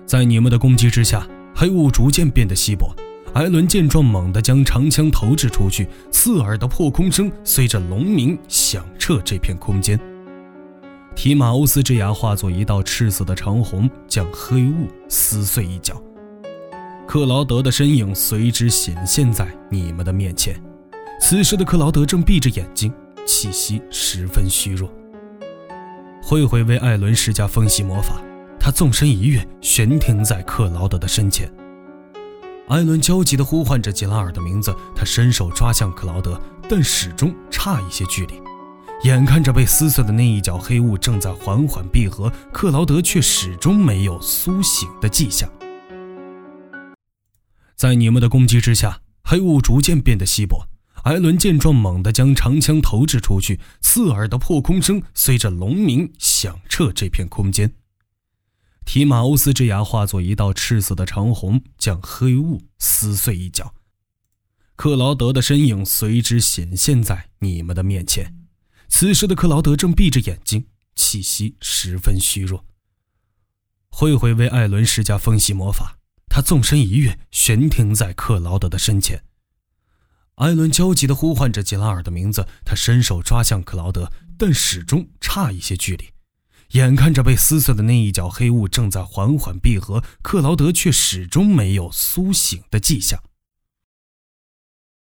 在你们的攻击之下，黑雾逐渐变得稀薄。艾伦见状，猛地将长枪投掷出去，刺耳的破空声随着龙鸣响彻这片空间。提马欧斯之牙化作一道赤色的长虹，将黑雾撕碎一角。克劳德的身影随之显现在你们的面前。此时的克劳德正闭着眼睛，气息十分虚弱。慧慧为艾伦施加风系魔法，他纵身一跃，悬停在克劳德的身前。艾伦焦急地呼唤着吉拉尔的名字，他伸手抓向克劳德，但始终差一些距离。眼看着被撕碎的那一角黑雾正在缓缓闭合，克劳德却始终没有苏醒的迹象。在你们的攻击之下，黑雾逐渐变得稀薄。艾伦见状，猛地将长枪投掷出去，刺耳的破空声随着龙鸣响彻这片空间。提马欧斯之牙化作一道赤色的长虹，将黑雾撕碎一角。克劳德的身影随之显现在你们的面前。此时的克劳德正闭着眼睛，气息十分虚弱。慧慧为艾伦施加风系魔法，他纵身一跃，悬停在克劳德的身前。艾伦焦急地呼唤着吉拉尔的名字，他伸手抓向克劳德，但始终差一些距离。眼看着被撕碎的那一角黑雾正在缓缓闭合，克劳德却始终没有苏醒的迹象。